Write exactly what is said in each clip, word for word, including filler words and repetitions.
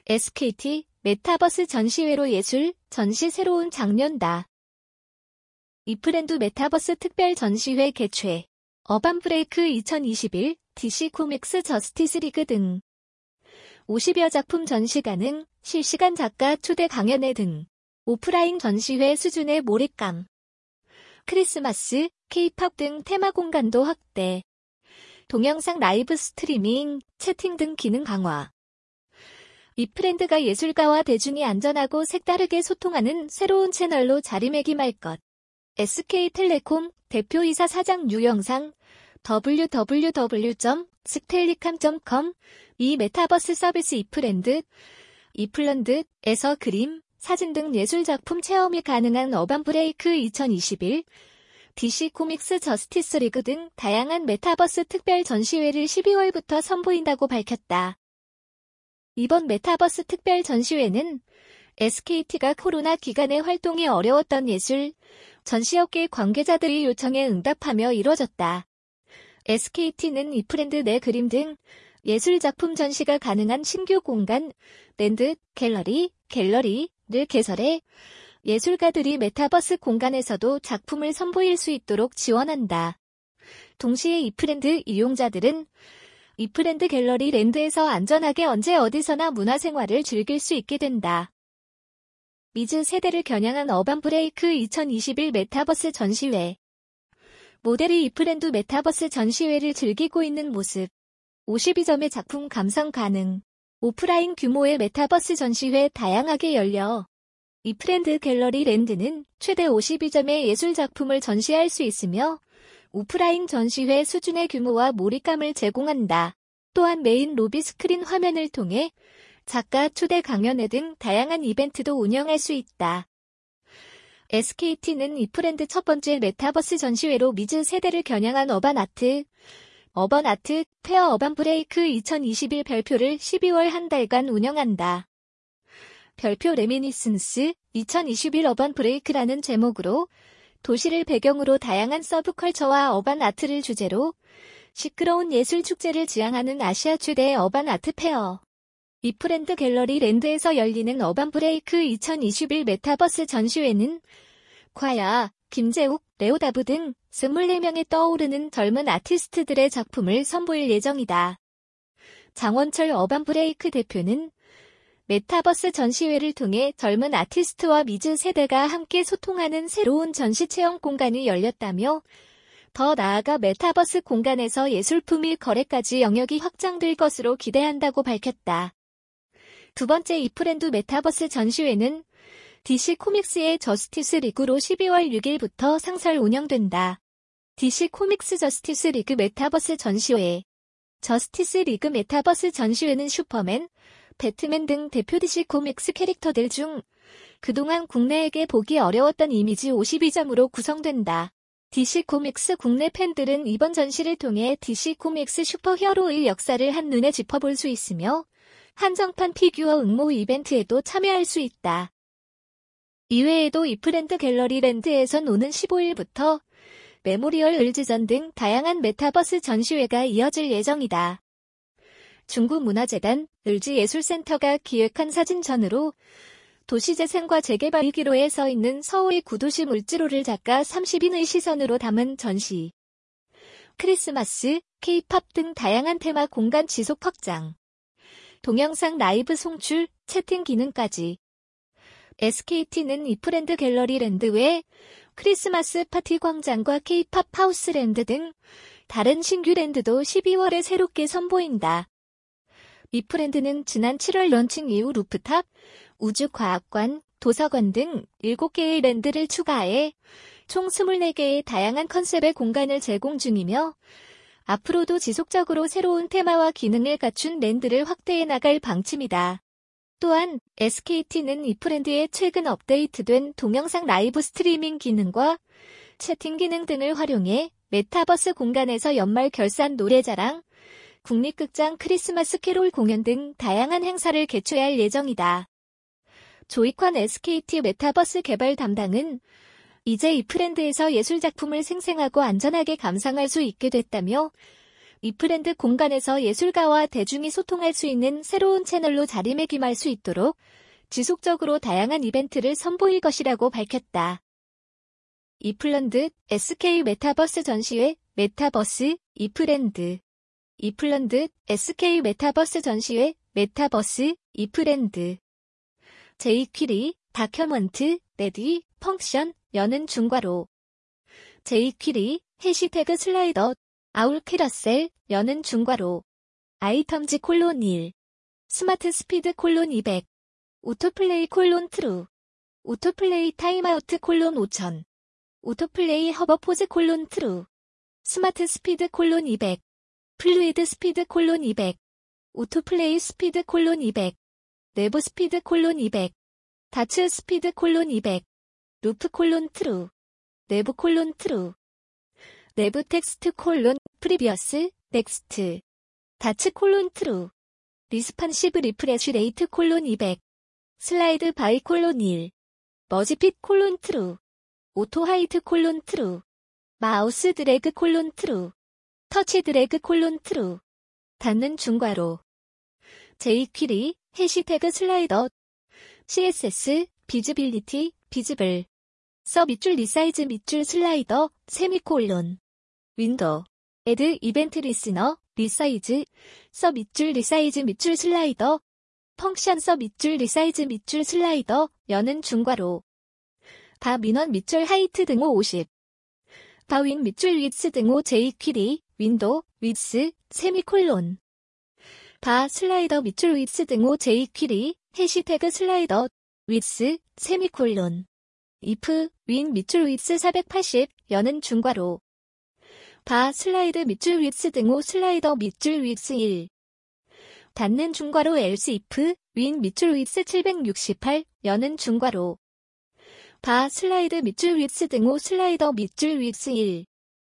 에스케이티 메타버스 전시회로 예술, 전시 새로운 장면다. 이프랜드 메타버스 특별 전시회 개최. 어반브레이크 이천이십일, 디씨 코믹스 저스티스 리그 등 오십여 작품 전시 가능, 실시간 작가 초대 강연회 등 오프라인 전시회 수준의 몰입감. 크리스마스, 케이팝 등 테마 공간도 확대. 동영상 라이브 스트리밍, 채팅 등 기능 강화. 이프랜드가 예술가와 대중이 안전하고 색다르게 소통하는 새로운 채널로 자리매김할 것. 에스케이텔레콤 대표이사 사장 유영상 더블유 더블유 더블유 점 스텔리캄 점 컴 이 메타버스 서비스 이프랜드, 이플랜드에서 그림, 사진 등 예술작품 체험이 가능한 어반브레이크 이천이십일, 디씨 코믹스 저스티스 리그 등 다양한 메타버스 특별 전시회를 십이월부터 선보인다고 밝혔다. 이번 메타버스 특별 전시회는 에스케이티가 코로나 기간에 활동이 어려웠던 예술, 전시업계 관계자들의 요청에 응답하며 이뤄졌다. 에스케이티는 이프랜드 내 그림 등 예술작품 전시가 가능한 신규 공간, 랜드, 갤러리, 갤러리를 개설해 예술가들이 메타버스 공간에서도 작품을 선보일 수 있도록 지원한다. 동시에 이프랜드 이용자들은 이프랜드 갤러리 랜드에서 안전하게 언제 어디서나 문화생활을 즐길 수 있게 된다. 미즈 세대를 겨냥한 어반브레이크 이천이십일 메타버스 전시회. 모델이 이프랜드 메타버스 전시회를 즐기고 있는 모습. 오십이 점의 작품 감상 가능. 오프라인 규모의 메타버스 전시회 다양하게 열려 이프랜드 갤러리 랜드는 최대 오십이 점의 예술작품을 전시할 수 있으며 오프라인 전시회 수준의 규모와 몰입감을 제공한다. 또한 메인 로비 스크린 화면을 통해 작가 초대 강연회 등 다양한 이벤트도 운영할 수 있다. 에스케이티는 이프랜드 첫 번째 메타버스 전시회로 미즈 세대를 겨냥한 어반아트, 어반아트 페어 어반브레이크 이천이십일 별표를 십이월 한 달간 운영한다. 별표 레미니슨스 이천이십일 어반브레이크라는 제목으로 도시를 배경으로 다양한 서브컬처와 어반아트를 주제로 시끄러운 예술 축제를 지향하는 아시아 최대 어반아트 페어. 이프랜드 갤러리 랜드에서 열리는 어반브레이크 이천이십일 메타버스 전시회는 콰야, 김재욱, 레오다브 등 이십사 명의 떠오르는 젊은 아티스트들의 작품을 선보일 예정이다. 장원철 어반브레이크 대표는 메타버스 전시회를 통해 젊은 아티스트와 미즈 세대가 함께 소통하는 새로운 전시 체험 공간이 열렸다며 더 나아가 메타버스 공간에서 예술품의 거래까지 영역이 확장될 것으로 기대한다고 밝혔다. 두 번째 이프랜드 메타버스 전시회는 디씨 코믹스의 저스티스 리그로 십이월 육일부터 상설 운영된다. 디씨 코믹스 저스티스 리그 메타버스 전시회. 저스티스 리그 메타버스 전시회는 슈퍼맨, 배트맨 등 대표 디씨 코믹스 캐릭터들 중 그동안 국내에게 보기 어려웠던 이미지 오십이 점으로 구성된다. 디씨 코믹스 국내 팬들은 이번 전시를 통해 디씨 코믹스 슈퍼히어로의 역사를 한눈에 짚어볼 수 있으며 한정판 피규어 응모 이벤트에도 참여할 수 있다. 이외에도 이프랜드 갤러리 랜드에선 오는 십오일부터 메모리얼 을지전 등 다양한 메타버스 전시회가 이어질 예정이다. 중국문화재단 을지예술센터가 기획한 사진전으로 도시재생과 재개발 위기로에 서 있는 서울의 구도시 물지로를 작가 삼십 인의 시선으로 담은 전시. 크리스마스, 케이팝 등 다양한 테마 공간 지속 확장. 동영상 라이브 송출, 채팅 기능까지. 에스케이티는 이프랜드 갤러리 랜드 외 크리스마스 파티 광장과 케이팝 하우스 랜드 등 다른 신규 랜드도 십이월에 새롭게 선보인다. 이프랜드는 지난 칠월 런칭 이후 루프탑, 우주과학관, 도서관 등 일곱 개의 랜드를 추가해 총 이십사 개의 다양한 컨셉의 공간을 제공 중이며 앞으로도 지속적으로 새로운 테마와 기능을 갖춘 랜드를 확대해 나갈 방침이다. 또한 에스케이티는 이프랜드의 최근 업데이트된 동영상 라이브 스트리밍 기능과 채팅 기능 등을 활용해 메타버스 공간에서 연말 결산 노래자랑, 국립극장 크리스마스 캐롤 공연 등 다양한 행사를 개최할 예정이다. 조이콘 에스케이티 메타버스 개발 담당은 이제 이프랜드에서 예술작품을 생생하고 안전하게 감상할 수 있게 됐다며 이프랜드 공간에서 예술가와 대중이 소통할 수 있는 새로운 채널로 자리매김할 수 있도록 지속적으로 다양한 이벤트를 선보일 것이라고 밝혔다. 이플랜드 에스케이 메타버스 전시회 메타버스 이프랜드 이플랜드 에스케이 메타버스 전시회 메타버스 이프랜드 제이퀴리 다큐먼트 레디 펑션 여는 중괄호 제이퀴리 해시태그 슬라이더 아울 캐러셀 여는 중괄호 아이텀즈 콜론 일 스마트 스피드 콜론 이백 오토플레이 콜론 트루 오토플레이 타임아우트 콜론 오천 오토플레이 허버포즈 콜론 트루 스마트 스피드 콜론 이백 플루이드 스피드 콜론 이백 오토플레이 스피드 콜론 이백 내부 스피드 콜론 이백 다츠 스피드 콜론 이백 루프 콜론 트루 내부 콜론 트루 내부 텍스트 콜론 프리비어스 넥스트 다츠 콜론 트루 리스판시브 리프레쉬 레이트 콜론 이백 슬라이드 바이 콜론 일 머지핏 콜론 트루 오토 하이트 콜론 트루 마우스 드래그 콜론 트루 터치 드래그 콜론 트루 닫는 중괄호 제이퀴리 해시태그 슬라이더 씨에스에스 비즈빌리티 비즈블 서 밑줄 리사이즈 밑줄 슬라이더 세미콜론 윈도우 애드 이벤트 리스너 리사이즈 서 밑줄 리사이즈 밑줄 슬라이더 펑션 서 밑줄 리사이즈 밑줄 슬라이더 여는 중괄호 바 민원 밑줄 하이트 등호 오십 바 윈 밑줄 윗스 등호 제이퀴리 윈도우 윗스 세미콜론 바 슬라이더 밑줄 윗스 등호 제이퀴리 해시태그 슬라이더 윗스 세미콜론 if 윈 밑줄 윗스 사백팔십 여는 중괄호 바 슬라이드 밑줄 윗스 등호 슬라이더 밑줄 윗스 일 닫는 중괄호 else if 윈 밑줄 윗스 칠백육십팔 여는 중괄호 바 슬라이드 밑줄 윗스 등호 슬라이더 밑줄 윗스 일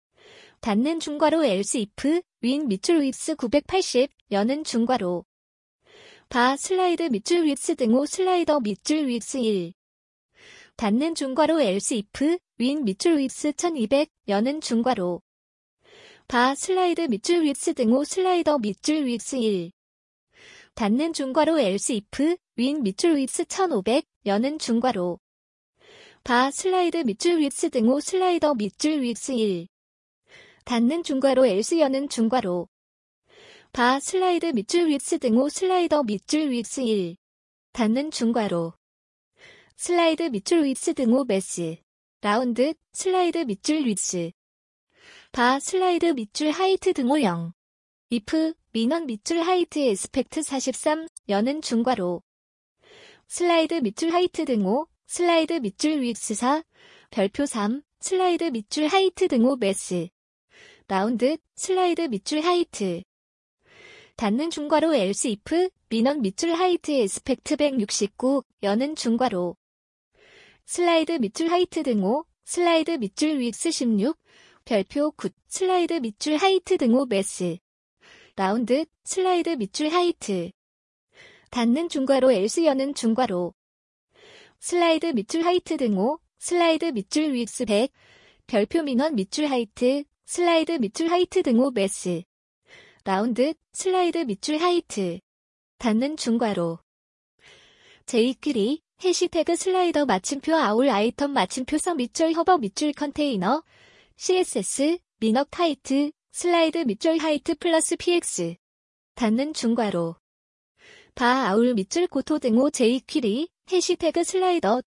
닫는 중괄호 else if 윈 밑줄 윗스 구백팔십 여는 중괄호 바 슬라이드 밑줄 윗스 등호 슬라이더 밑줄 윗스 일 닫는 중괄호 else if 윈 밑줄 윗스 천이백 여는 중괄호 바 슬라이드 밑줄 윗스 등호 슬라이더 밑줄 윗스 일 닫는 중괄호 else if 윈 밑줄 윗스 천오백 여는 중괄호 바 슬라이드 밑줄 윗스 등호 슬라이더 밑줄 윗스 일 닫는 중괄호 else 여는 중괄호 바 슬라이드 밑줄 윗스 등호 슬라이더 밑줄 윗스 일 닫는 중괄호 슬라이드 밑줄 윗스 등호 매스 라운드 슬라이드 밑줄 윗스 바 슬라이드 밑줄 하이트 등호 영 if 민원 밑줄 하이트 에스펙트 사십삼 여는 중괄호 슬라이드 밑줄 하이트 등호 슬라이드 밑줄 윗스 사 별표 삼 슬라이드 밑줄 하이트 등호 매스 라운드 슬라이드 밑줄 하이트 닫는 중괄호 else if 민원 밑줄 하이트 에스펙트 백육십구 여는 중괄호 슬라이드 밑줄 하이트 등호 슬라이드 밑줄 윗스 십육 별표 구 슬라이드 밑줄 하이트 등호 매스 라운드 슬라이드 밑줄 하이트 닫는 중괄호 else 여는 중괄호 슬라이드 밑줄 하이트 등호 슬라이드 밑줄 윗스 백 별표 민원 밑줄 하이트 슬라이드 밑줄 하이트 등호 매스 라운드 슬라이드 밑줄 하이트 닫는 중괄호 제이퀴리 해시태그 슬라이더 마침표 아울 아이템 마침표 서 밑줄 허버 밑줄 컨테이너 씨에스에스 민억 하이트 슬라이드 밑줄 하이트 플러스 피엑스 닫는 중괄호 바 아울 밑줄 고토 등호 제이퀴리 해시태그 슬라이더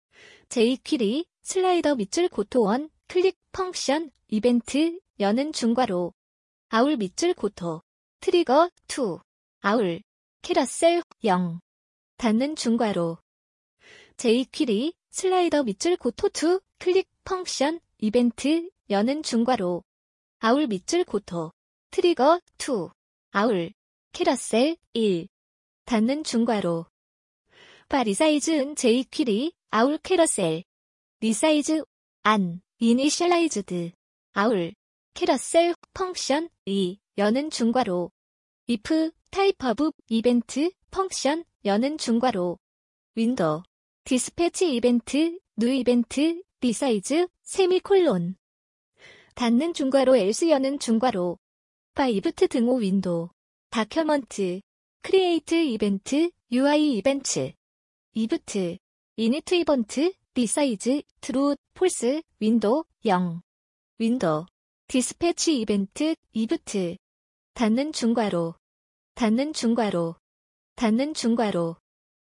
제이퀴리 슬라이더 밑줄 고토 원 클릭 펑션 이벤트 여는 중괄호 아울 밑줄 고토 트리거 투 아울 캐러셀 영 닫는 중괄호 제이퀴리 슬라이더 밑줄 고토 투 클릭 펑션 이벤트 여는 중괄호 아울 밑줄 고토 트리거 투 아울 캐러셀 일 닫는 중괄호 바 리사이즈은 제이퀴리 아울 캐러셀 리사이즈 안 이니셜라이즈드 아울 캐러셀 펑션 이 여는 중괄호 if 타입 오브 이벤트 펑션 여는 중괄호 윈도우 디스패치 이벤트 뉴 이벤트 리사이즈 세미콜론 닫는 중괄호 else 여는 중괄호 파이브트 등호 윈도우, 다큐먼트, 크리에이트 이벤트, 유아이 이벤트, 이브트, 이니트 이번트, 리사이즈, 트루, 폴스, 윈도우, 영, 윈도우, 디스패치 이벤트, 이브트, 닫는 중괄호, 닫는 중괄호, 닫는 중괄호,